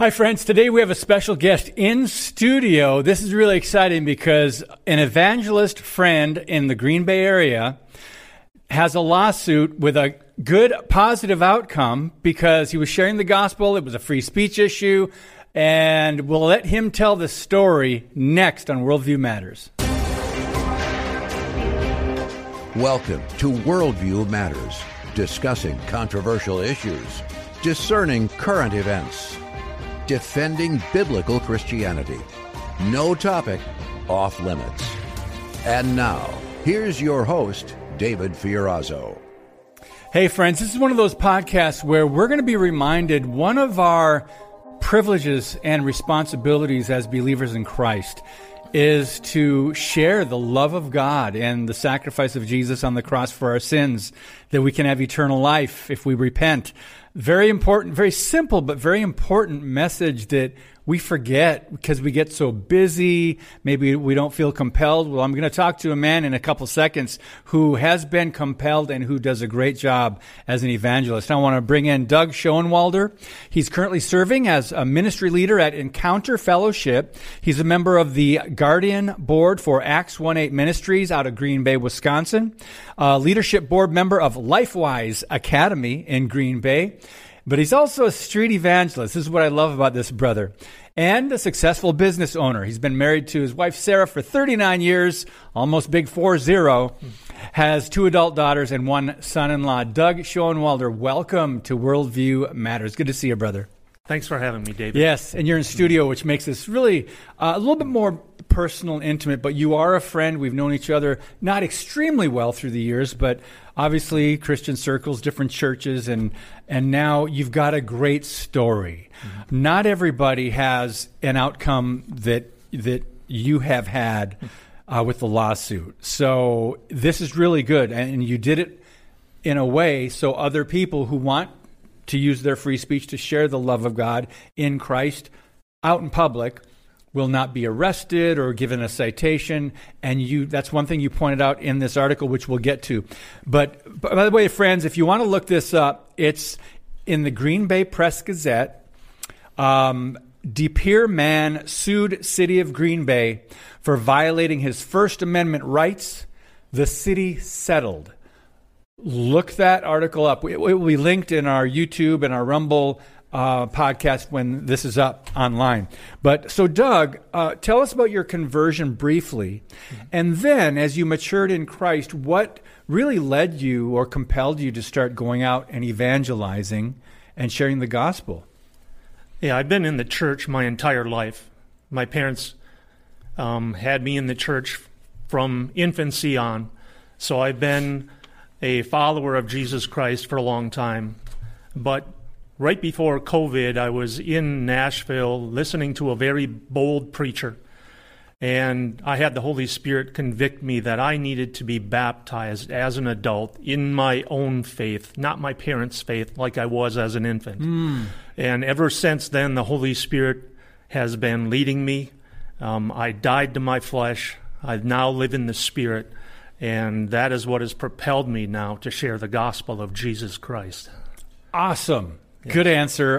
Hi, friends. Today we have a special guest in studio. This is really exciting because an evangelist friend in the Green Bay area has a lawsuit with a good, positive outcome because he was sharing the gospel. It was a free speech issue, and we'll let him tell the story next on Worldview Matters. Welcome to Worldview Matters, discussing controversial issues, discerning current events, defending biblical Christianity. No topic off limits. And now, here's your host, David Fiorazzo. Hey, friends, this is one of those podcasts where we're going to be reminded one of our privileges and responsibilities as believers in Christ is to share the love of God and the sacrifice of Jesus on the cross for our sins, that we can have eternal life if we repent. Very important, very simple, but very important message that we forget because we get so busy. Maybe we don't feel compelled. Well, I'm going to talk to a man in a couple seconds who has been compelled and who does a great job as an evangelist. I want to bring in Doug Schoenwalder. He's currently serving as a ministry leader at Encounter Fellowship. He's a member of the Guardian Board for Acts 1-8 Ministries out of Green Bay, Wisconsin. A leadership board member of LifeWise Academy in Green Bay. But he's also a street evangelist. This is what I love about this brother. And a successful business owner. He's been married to his wife, Sarah, for 39 years, almost big 40. Has 2 adult daughters and 1 son-in-law. Doug Schoenwalder, welcome to Worldview Matters. Good to see you, brother. Thanks for having me, David. Yes, and you're in studio, which makes this really a little bit more personal and intimate, but you are a friend. We've known each other not extremely well through the years, but obviously Christian circles, different churches, and now you've got a great story. Mm-hmm. Not everybody has an outcome that you have had with the lawsuit. So this is really good, and you did it in a way so other people who want to use their free speech to share the love of God in Christ out in public will not be arrested or given a citation. And that's one thing you pointed out in this article, which we'll get to. But by the way, friends, if you want to look this up, it's in the Green Bay Press-Gazette. De Pere man sued city of Green Bay for violating his First Amendment rights. The city settled. Look that article up. It will be linked in our YouTube and our Rumble podcast when this is up online. But so, Doug, tell us about your conversion briefly. Mm-hmm. And then, as you matured in Christ, what really led you or compelled you to start going out and evangelizing and sharing the gospel? Yeah, I've been in the church my entire life. My parents had me in the church from infancy on. So I've been a follower of Jesus Christ for a long time. But right before COVID, I was in Nashville listening to a very bold preacher, and I had the Holy Spirit convict me that I needed to be baptized as an adult in my own faith, not my parents' faith like I was as an infant. And ever since then, the Holy Spirit has been leading me. I died to my flesh. I now live in the Spirit. And that is what has propelled me now to share the gospel of Jesus Christ. Awesome. Yes. Good answer.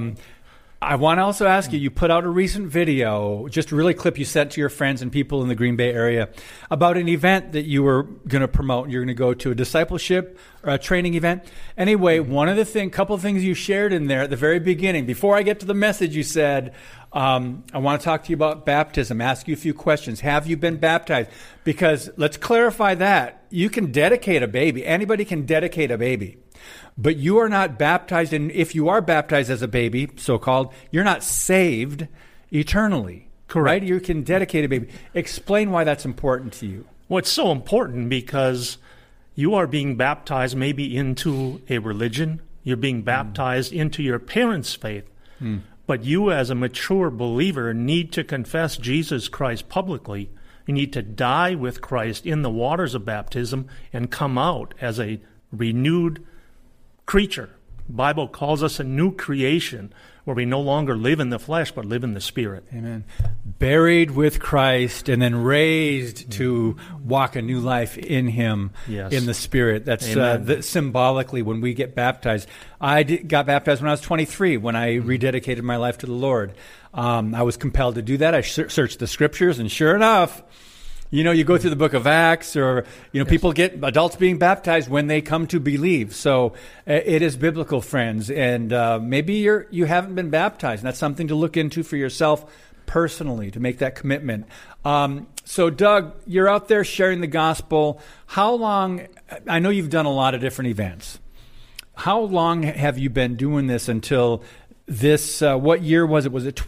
I want to also ask you put out a recent video, just a really clip you sent to your friends and people in the Green Bay area about an event that you were going to promote. You're going to go to a discipleship or a training event. Anyway, couple of things you shared in there at the very beginning. Before I get to the message, you said, I want to talk to you about baptism, ask you a few questions. Have you been baptized? Because let's clarify that. You can dedicate a baby. Anybody can dedicate a baby. But you are not baptized, and if you are baptized as a baby, so-called, you're not saved eternally. Correct. Right? You can dedicate a baby. Explain why that's important to you. Well, it's so important because you are being baptized maybe into a religion. You're being baptized into your parents' faith. But you as a mature believer need to confess Jesus Christ publicly. You need to die with Christ in the waters of baptism and come out as a renewed creature. The Bible calls us a new creation. where we no longer live in the flesh, but live in the Spirit. Amen. Buried with Christ and then raised to walk a new life in Him, Yes. in the Spirit. That's Amen. symbolically when we get baptized. I got baptized when I was 23, when I rededicated my life to the Lord. I was compelled to do that. I searched the Scriptures, and sure enough, you know, you go through the book of Acts, or, you know, people get adults being baptized when they come to believe. So it is biblical, friends. And maybe you haven't been baptized, and that's something to look into for yourself personally, to make that commitment. So, Doug, you're out there sharing the gospel. How long? I know you've done a lot of different events. How long have you been doing this until this? What year was it? Was it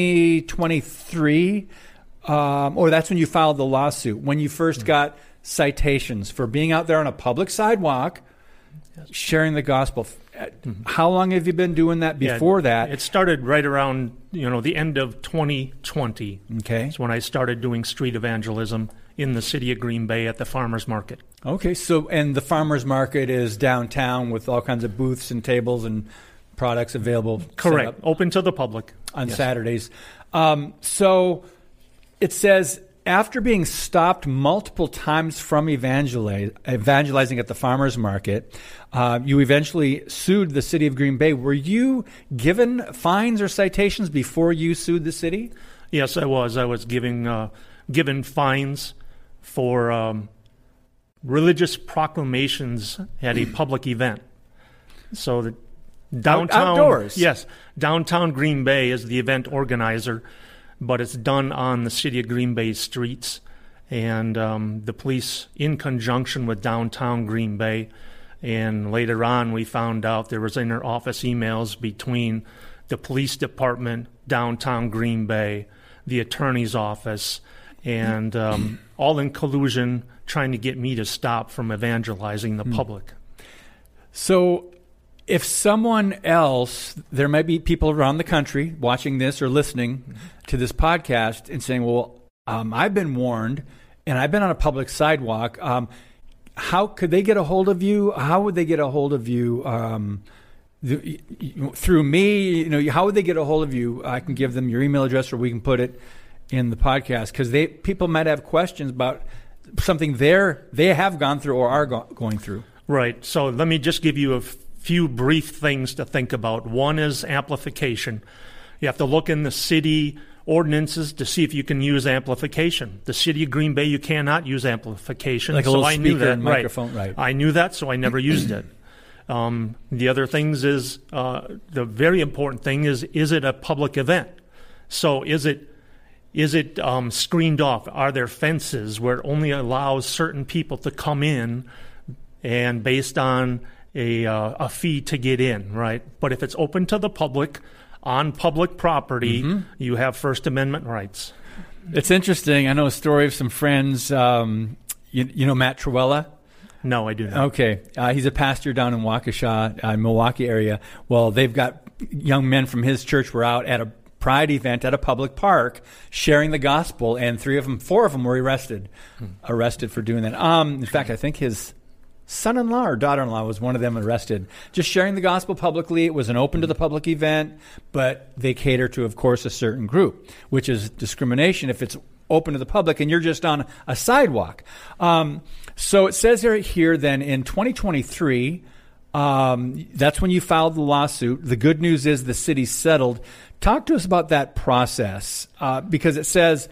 2023? Or that's when you filed the lawsuit, when you first got citations for being out there on a public sidewalk, sharing the gospel. How long have you been doing that before that? It started right around, the end of 2020. Okay. That's when I started doing street evangelism in the city of Green Bay at the farmers market. Okay, so, and the farmers market is downtown with all kinds of booths and tables and products available. Correct. Open to the public. On Yes. Saturdays. So it says, after being stopped multiple times from evangelizing at the farmers market, you eventually sued the city of Green Bay. Were you given fines or citations before you sued the city? Yes, I was. I was given fines for religious proclamations at a public event. So the downtown outdoors. Yes, downtown Green Bay is the event organizer, but it's done on the city of Green Bay streets, and the police, in conjunction with downtown Green Bay, and later on we found out there was inter-office emails between the police department, downtown Green Bay, the attorney's office, and all in collusion trying to get me to stop from evangelizing the public. So if someone else, there might be people around the country watching this or listening to this podcast and saying, well, I've been warned and I've been on a public sidewalk. How could they get a hold of you? How would they get a hold of you? Through me? How would they get a hold of you? I can give them your email address, or we can put it in the podcast, because people might have questions about something they have gone through or are going through. Right. So let me just give you a few brief things to think about. One is amplification. You have to look in the city ordinances to see if you can use amplification. The city of Green Bay, you cannot use amplification. Like a little I knew speaker that. and microphone, right. I knew that, so I never used it. The other things is, the very important thing is it a public event? So is it screened off? Are there fences where it only allows certain people to come in, and based on a fee to get in, right? But if it's open to the public, on public property, you have First Amendment rights. It's interesting. I know a story of some friends. You know Matt Trewella? No, I do not. Okay. He's a pastor down in Waukesha, Milwaukee area. Well, they've got young men from his church were out at a Pride event at a public park sharing the gospel, and 4 of them were arrested for doing that. In fact, I think his son-in-law or daughter-in-law was one of them arrested. Just sharing the gospel publicly. It was an open to the public event, but they cater to, of course, a certain group, which is discrimination if it's open to the public and you're just on a sidewalk. So it says here then in 2023, that's when you filed the lawsuit. The good news is the city settled. Talk to us about that process, because it says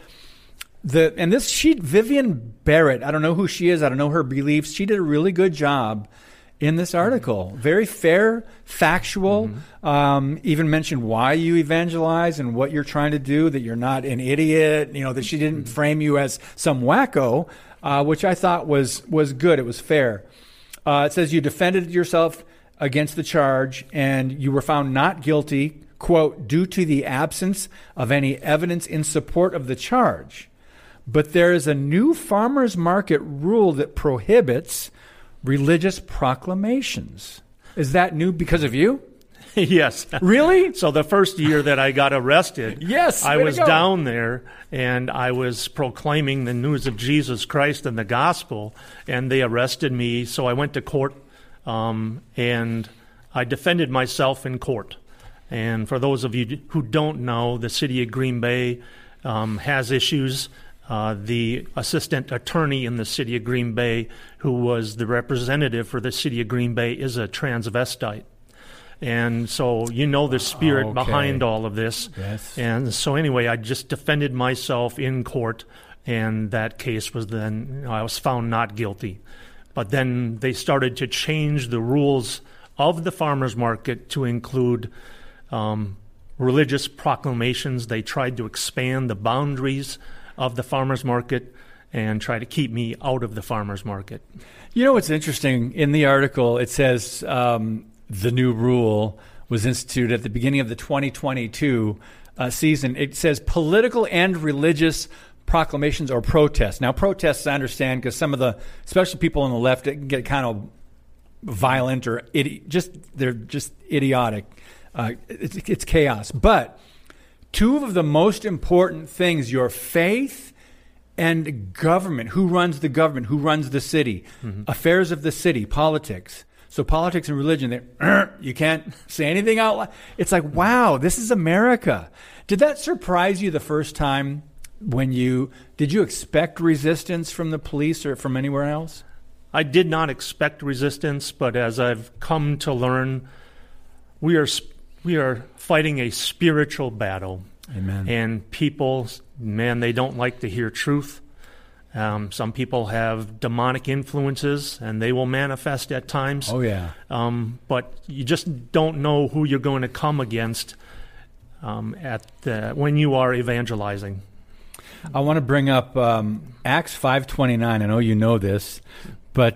Vivian Barrett, I don't know who she is. I don't know her beliefs. She did a really good job in this article. Very fair, factual, even mentioned why you evangelize and what you're trying to do, that you're not an idiot, that she didn't frame you as some wacko, which I thought was good. It was fair. It says you defended yourself against the charge and you were found not guilty, quote, due to the absence of any evidence in support of the charge. But there is a new farmers market rule that prohibits religious proclamations. Is that new because of you? Yes. Really? So the first year that I got arrested, yes, I was down there and I was proclaiming the news of Jesus Christ and the gospel, and they arrested me. So I went to court and I defended myself in court. And for those of you who don't know, the city of Green Bay has issues. The assistant attorney in the city of Green Bay, who was the representative for the city of Green Bay, is a transvestite. And so you know the spirit behind all of this. Yes. And so anyway, I just defended myself in court, and that case was then, I was found not guilty. But then they started to change the rules of the farmers market to include religious proclamations. They tried to expand the boundaries of the farmers market and try to keep me out of the farmers market. You know what's interesting? In the article, it says the new rule was instituted at the beginning of the 2022 season. It says political and religious proclamations or protests. Now, protests, I understand, because some of the, especially people on the left, it can get kind of violent or they're just idiotic. It's chaos. But two of the most important things, your faith and government, who runs the government, who runs the city, affairs of the city, politics. So politics and religion, you can't say anything out loud. It's like, wow, this is America. Did that surprise you the first time did you expect resistance from the police or from anywhere else? I did not expect resistance, but as I've come to learn, we are fighting a spiritual battle. Amen. And people, man, they don't like to hear truth. Some people have demonic influences, and they will manifest at times. Oh, yeah. But you just don't know who you're going to come against when you are evangelizing. I want to bring up Acts 5:29. I know you know this, but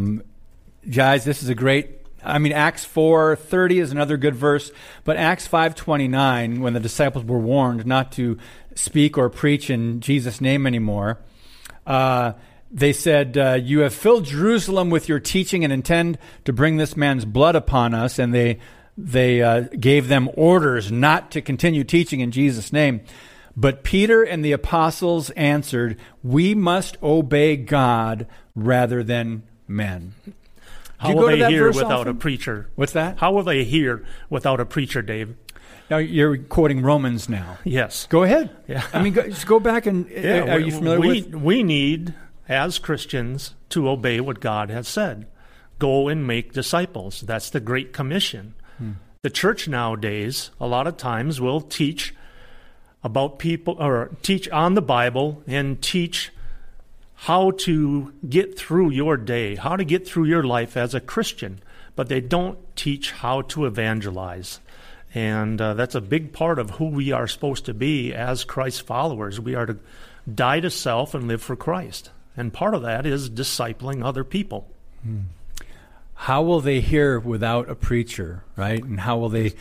guys, this is a great. Acts 4:30 is another good verse, but Acts 5:29, when the disciples were warned not to speak or preach in Jesus' name anymore, they said, "You have filled Jerusalem with your teaching and intend to bring this man's blood upon us." And they gave them orders not to continue teaching in Jesus' name. But Peter and the apostles answered, "We must obey God rather than men." How will they hear without a preacher? What's that? How will they hear without a preacher, Dave? Now, you're quoting Romans now. Yes. Go ahead. Yeah. Just go back and... are you familiar with... We need, as Christians, to obey what God has said. Go and make disciples. That's the Great Commission. The church nowadays, a lot of times, will teach about people, or teach on the Bible and teach how to get through your day, how to get through your life as a Christian, but they don't teach how to evangelize. And that's a big part of who we are supposed to be as Christ followers. We are to die to self and live for Christ. And part of that is discipling other people. How will they hear without a preacher, right? And how will they...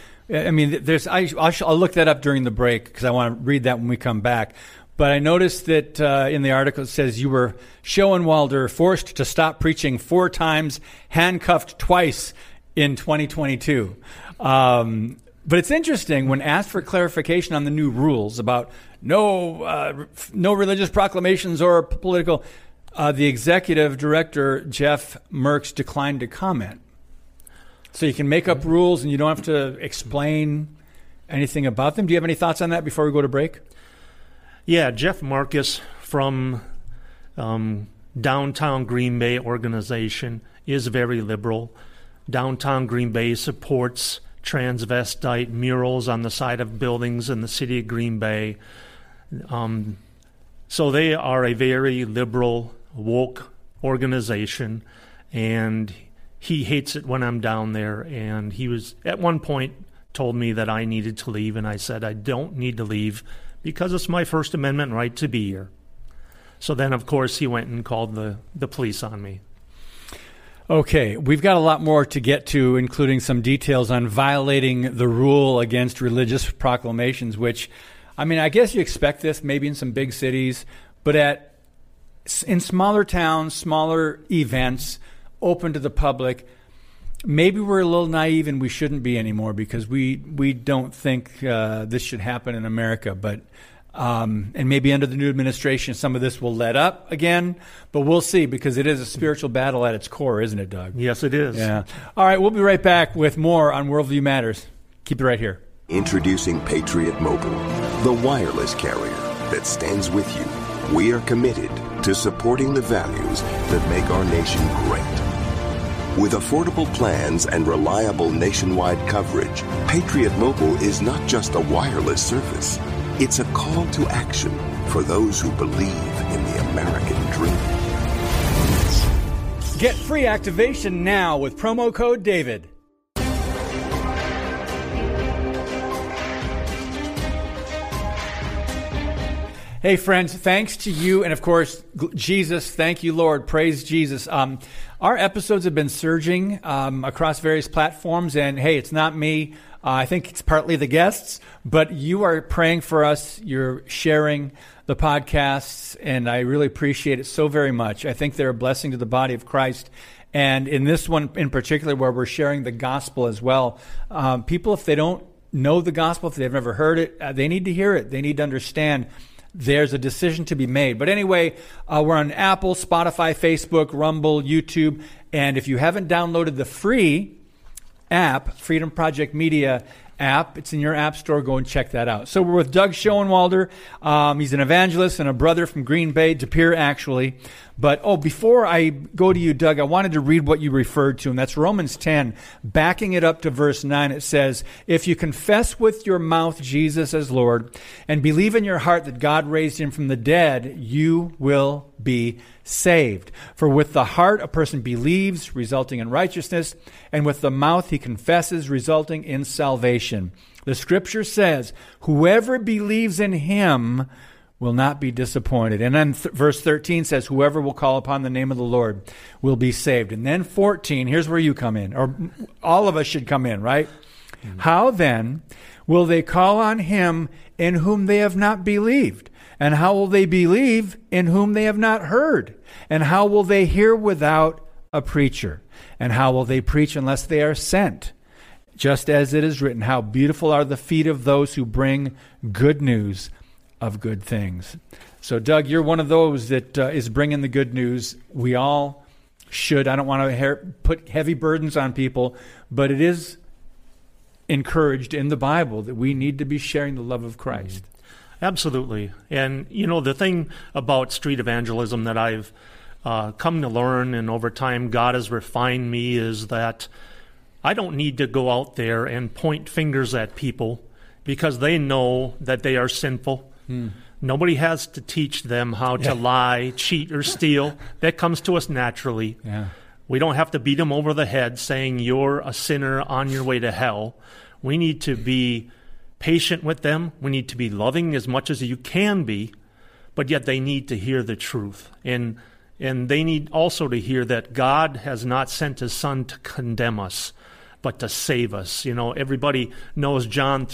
I'll look that up during the break because I want to read that when we come back. But I noticed that in the article it says you were Schoenwalder forced to stop preaching 4 times, handcuffed twice in 2022. But it's interesting when asked for clarification on the new rules about no religious proclamations or political, the executive director, Jeff Merckx, declined to comment. So you can make up rules and you don't have to explain anything about them. Do you have any thoughts on that before we go to break? Yeah, Jeff Marcus from Downtown Green Bay organization is very liberal. Downtown Green Bay supports transvestite murals on the side of buildings in the city of Green Bay. So they are a very liberal, woke organization, and he hates it when I'm down there. And he was, at one point, told me that I needed to leave, and I said I don't need to leave because it's my First Amendment right to be here. So then, of course, he went and called the police on me. Okay, we've got a lot more to get to, including some details on violating the rule against religious proclamations, which, I guess you expect this maybe in some big cities, but in smaller towns, smaller events, open to the public, maybe we're a little naive and we shouldn't be anymore because we don't think this should happen in America. But and maybe under the new administration, some of this will let up again, but we'll see because it is a spiritual battle at its core, isn't it, Doug? Yes, it is. Yeah. All right, we'll be right back with more on Worldview Matters. Keep it right here. Introducing Patriot Mobile, the wireless carrier that stands with you. We are committed to supporting the values that make our nation great. With affordable plans and reliable nationwide coverage, Patriot Mobile is not just a wireless service. It's a call to action for those who believe in the American dream. Get free activation now with promo code DAVID. Hey, friends, thanks to you and, of course, Jesus. Thank you, Lord. Praise Jesus. Our episodes have been surging across various platforms, and, hey, it's not me. I think it's partly the guests, but you are praying for us. You're sharing the podcasts, and I really appreciate it so very much. I think they're a blessing to the body of Christ. And in this one in particular, where we're sharing the gospel as well, people, if they don't know the gospel, if they've never heard it, they need to hear it. They need to understand there's a decision to be made. But anyway, we're on Apple, Spotify, Facebook, Rumble, YouTube. And if you haven't downloaded the free app, Freedom Project Media app, it's in your app store. Go and check that out. So we're with Doug Schoenwalder. He's an evangelist and a brother from Green Bay, De Pere, actually. But, before I go to you, Doug, I wanted to read what you referred to, and that's Romans 10. Backing it up to verse 9, it says, "If you confess with your mouth Jesus as Lord and believe in your heart that God raised him from the dead, you will be saved. For with the heart a person believes, resulting in righteousness, and with the mouth he confesses, resulting in salvation. The scripture says, whoever believes in him will not be disappointed." And then verse 13 says, whoever will call upon the name of the Lord will be saved. And then 14, here's where you come in, or all of us should come in, right? Mm-hmm. How then will they call on him in whom they have not believed? And how will they believe in whom they have not heard? And how will they hear without a preacher? And how will they preach unless they are sent? Just as it is written, how beautiful are the feet of those who bring good news of good things. So, Doug, you're one of those that is bringing the good news. We all should. I don't want to put heavy burdens on people, but it is encouraged in the Bible that we need to be sharing the love of Christ. Absolutely. And, the thing about street evangelism that I've come to learn, and over time God has refined me, is that I don't need to go out there and point fingers at people because they know that they are sinful. Nobody has to teach them how to lie, cheat, or steal. That comes to us naturally. Yeah. We don't have to beat them over the head saying you're a sinner on your way to hell. We need to be patient with them. We need to be loving as much as you can be, but yet they need to hear the truth. And they need also to hear that God has not sent his Son to condemn us, but to save us. Everybody knows John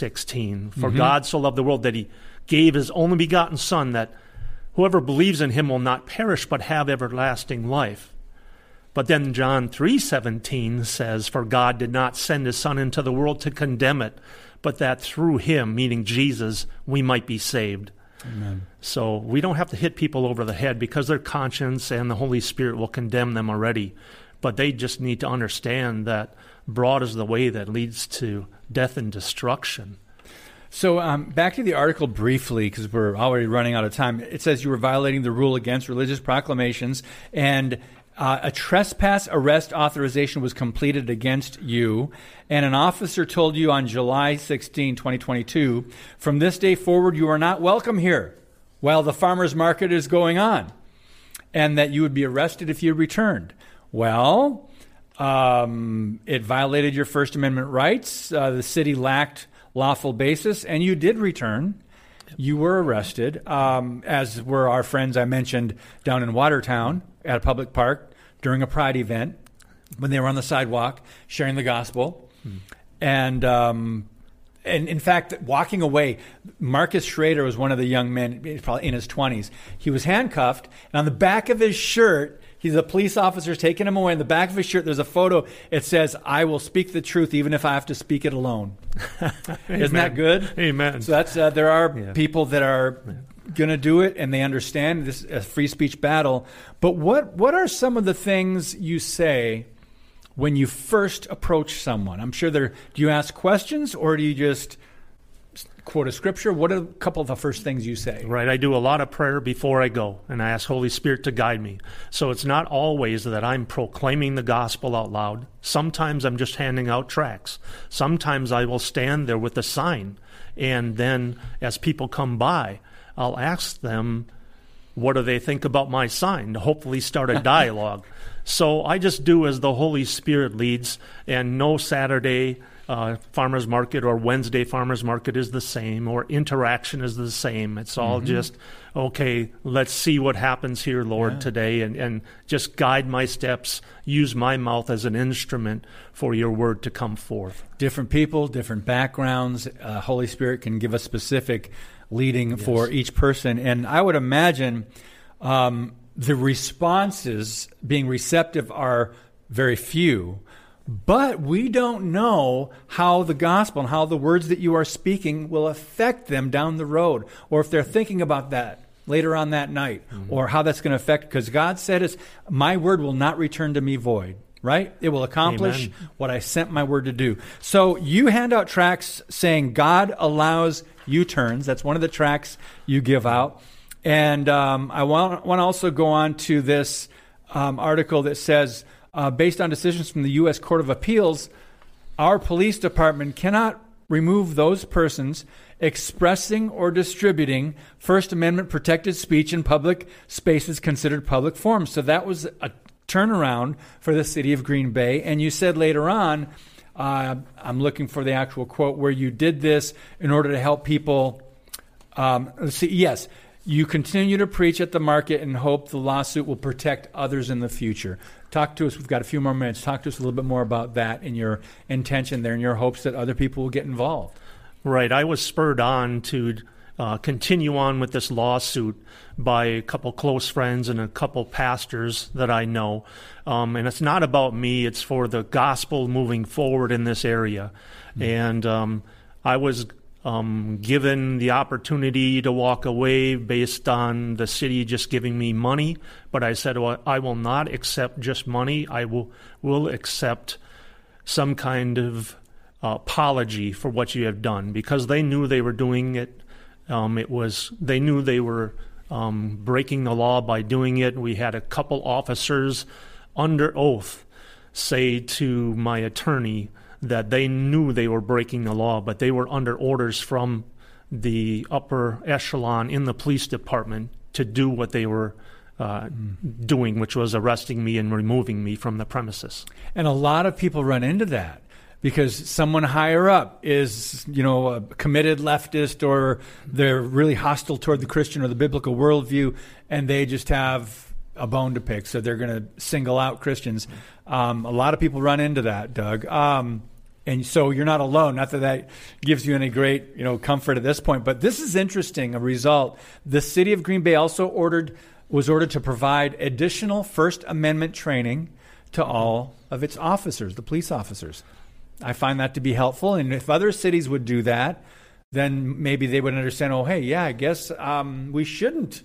3:16. For God so loved the world that he gave his only begotten Son, that whoever believes in him will not perish but have everlasting life. But then John 3:17 says, for God did not send his Son into the world to condemn it, but that through him, meaning Jesus, we might be saved. Amen. So we don't have to hit people over the head because their conscience and the Holy Spirit will condemn them already. But they just need to understand that broad is the way that leads to death and destruction. So back to the article briefly, because we're already running out of time. It says you were violating the rule against religious proclamations, and a trespass arrest authorization was completed against you, and an officer told you on July 16, 2022, from this day forward you are not welcome here while the farmer's market is going on, and that you would be arrested if you returned. Well, it violated your First Amendment rights. The city lacked lawful basis, and you did return. You were arrested, as were our friends I mentioned down in Watertown at a public park during a Pride event when they were on the sidewalk sharing the gospel. And in fact, walking away, Marcus Schrader was one of the young men, probably in his 20s. He was handcuffed, and on the back of his shirt, he's a police officer taking him away. In the back of his shirt, there's a photo. It says, I will speak the truth even if I have to speak it alone. Isn't that good? Amen. So that's there are people that are going to do it, and they understand this a free speech battle. But what are some of the things you say when you first approach someone? I'm sure do you ask questions or do you just quote a scripture? What are a couple of the first things you say? Right. I do a lot of prayer before I go, and I ask Holy Spirit to guide me. So it's not always that I'm proclaiming the gospel out loud. Sometimes I'm just handing out tracts. Sometimes I will stand there with a sign, and then as people come by, I'll ask them, what do they think about my sign, to hopefully start a dialogue. So I just do as the Holy Spirit leads, and no Saturday farmer's market or Wednesday farmer's market is the same, or interaction is the same. It's all just, okay, let's see what happens here, Lord, today, and just guide my steps, use my mouth as an instrument for your word to come forth. Different people, different backgrounds. Holy Spirit can give us specific leading for each person. And I would imagine the responses being receptive are very few. But we don't know how the gospel and how the words that you are speaking will affect them down the road, or if they're thinking about that later on that night, or how that's going to affect, because God said, my word will not return to me void, right? It will accomplish what I sent my word to do. So you hand out tracts saying God allows U-turns. That's one of the tracts you give out. And I want to also go on to this article that says, based on decisions from the U.S. Court of Appeals, our police department cannot remove those persons expressing or distributing First Amendment protected speech in public spaces considered public forums. So that was a turnaround for the city of Green Bay. And you said later on, I'm looking for the actual quote, where you did this in order to help people. Let's see. Yes. You continue to preach at the market and hope the lawsuit will protect others in the future. Talk to us. We've got a few more minutes. Talk to us a little bit more about that and your intention there and your hopes that other people will get involved. Right. I was spurred on to continue on with this lawsuit by a couple close friends and a couple pastors that I know. And it's not about me. It's for the gospel moving forward in this area. And I was given the opportunity to walk away based on the city just giving me money, but I said, well, I will not accept just money. I will accept some kind of apology for what you have done, because they knew they were doing it. They knew they were breaking the law by doing it. We had a couple officers under oath say to my attorney that they knew they were breaking the law, but they were under orders from the upper echelon in the police department to do what they were doing, which was arresting me and removing me from the premises. And a lot of people run into that because someone higher up is, a committed leftist, or they're really hostile toward the Christian or the biblical worldview, and they just have a bone to pick, so they're going to single out Christians. A lot of people run into that, Doug. And so you're not alone. Not that gives you any great, comfort at this point. But this is interesting, a result. The city of Green Bay also was ordered to provide additional First Amendment training to all of its officers, the police officers. I find that to be helpful. And if other cities would do that, then maybe they would understand, I guess we shouldn't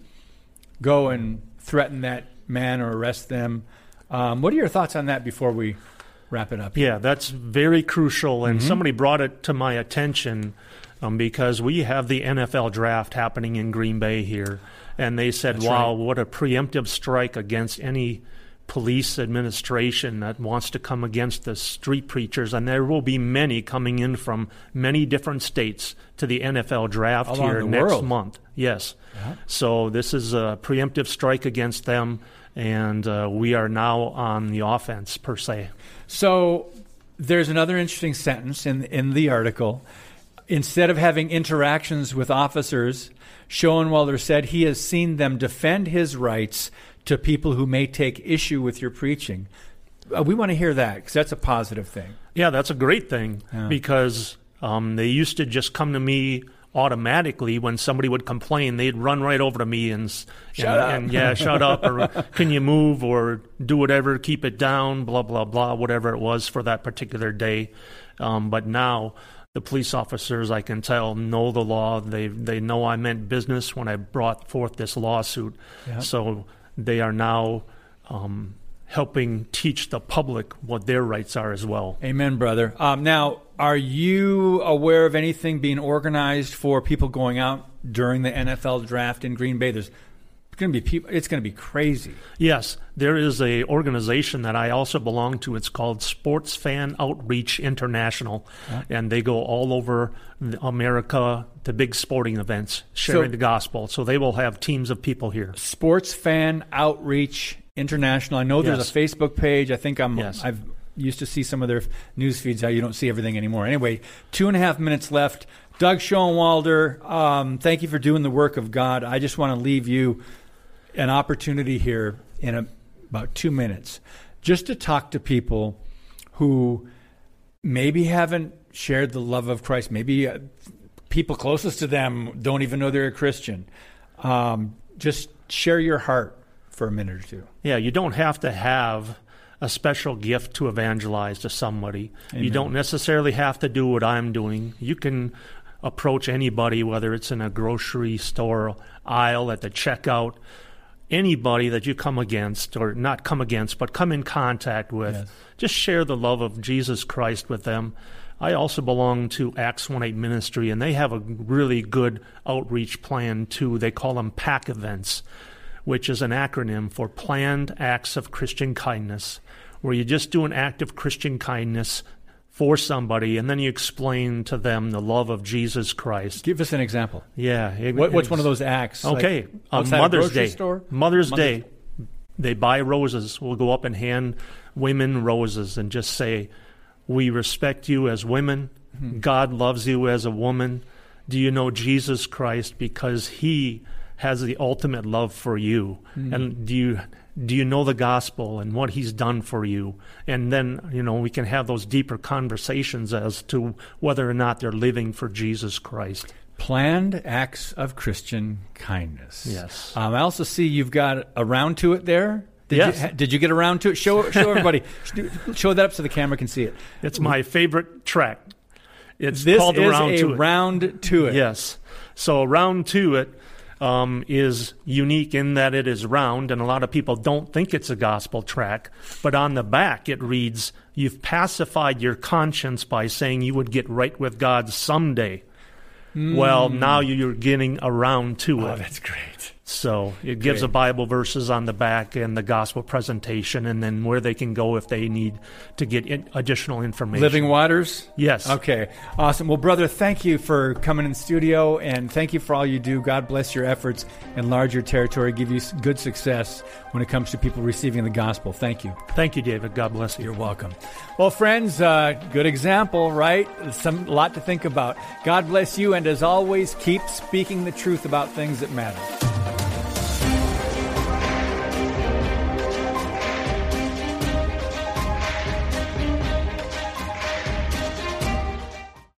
go and threaten that man or arrest them. What are your thoughts on that before we wrap it up? Yeah, that's very crucial, and somebody brought it to my attention because we have the NFL draft happening in Green Bay here, and they said, what a preemptive strike against any police administration that wants to come against the street preachers, and there will be many coming in from many different states to the NFL draft here next month. Yes. Yeah. So this is a preemptive strike against them, and we are now on the offense, per se. So there's another interesting sentence in the article. Instead of having interactions with officers, Schoenwalder said he has seen them defend his rights to people who may take issue with your preaching. We want to hear that, because that's a positive thing. Yeah, that's a great thing, because they used to just come to me automatically when somebody would complain. They'd run right over to me and shut up, or can you move, or do whatever, keep it down, blah, blah, blah, whatever it was for that particular day. But now the police officers, I can tell, know the law. They know I meant business when I brought forth this lawsuit. Yeah. So they are now helping teach the public what their rights are as well. Amen, brother. Now, are you aware of anything being organized for people going out during the NFL draft in Green Bay? There's going to be people. It's going to be crazy. Yes, there is a organization that I also belong to. It's called Sports Fan Outreach International, and they go all over America to big sporting events, sharing the gospel. So they will have teams of people here. Sports Fan Outreach International. I know there's a Facebook page. I think I've used to see some of their news feeds. How you don't see everything anymore. Anyway, 2.5 minutes left. Doug Schoenwalder, thank you for doing the work of God. I just want to leave you an opportunity here in about 2 minutes just to talk to people who maybe haven't shared the love of Christ. Maybe people closest to them don't even know they're a Christian. Just share your heart for a minute or two. Yeah, you don't have to have a special gift to evangelize to somebody. Amen. You don't necessarily have to do what I'm doing. You can approach anybody, whether it's in a grocery store aisle, at the checkout, anybody that you come against, or not come against, but come in contact with. Yes. Just share the love of Jesus Christ with them. I also belong to Acts 1-8 Ministry, and they have a really good outreach plan too. They call them PAC events, which is an acronym for Planned Acts of Christian Kindness, where you just do an act of Christian kindness for somebody, and then you explain to them the love of Jesus Christ. Give us an example. Yeah. What's one of those acts? Okay. Like, Mother's Day. Store? Mother's Day. They buy roses. We'll go up and hand women roses and just say, we respect you as women. Mm-hmm. God loves you as a woman. Do you know Jesus Christ? Because he has the ultimate love for you. Mm-hmm. And do you know the gospel and what he's done for you? And then, we can have those deeper conversations as to whether or not they're living for Jesus Christ. Planned Acts of Christian Kindness. Yes. I also see you've got a round to it there. Yes. Did you get around to it? Show everybody. Show that up so the camera can see it. It's my favorite track. It's this called is Round to It. Round to It. Yes. So Round to It is unique in that it is round, and a lot of people don't think it's a gospel track. But on the back it reads, "You've pacified your conscience by saying you would get right with God someday." Well, now you're getting around to it. Oh, that's great. So it gives the Bible verses on the back and the gospel presentation, and then where they can go if they need to get additional information. Living Waters? Yes. Okay. Awesome. Well, brother, thank you for coming in studio, and thank you for all you do. God bless your efforts, enlarge your territory, give you good success when it comes to people receiving the gospel. Thank you. Thank you, David. God bless you. You're welcome. Well, friends, good example, right? A lot to think about. God bless you, and as always, keep speaking the truth about things that matter.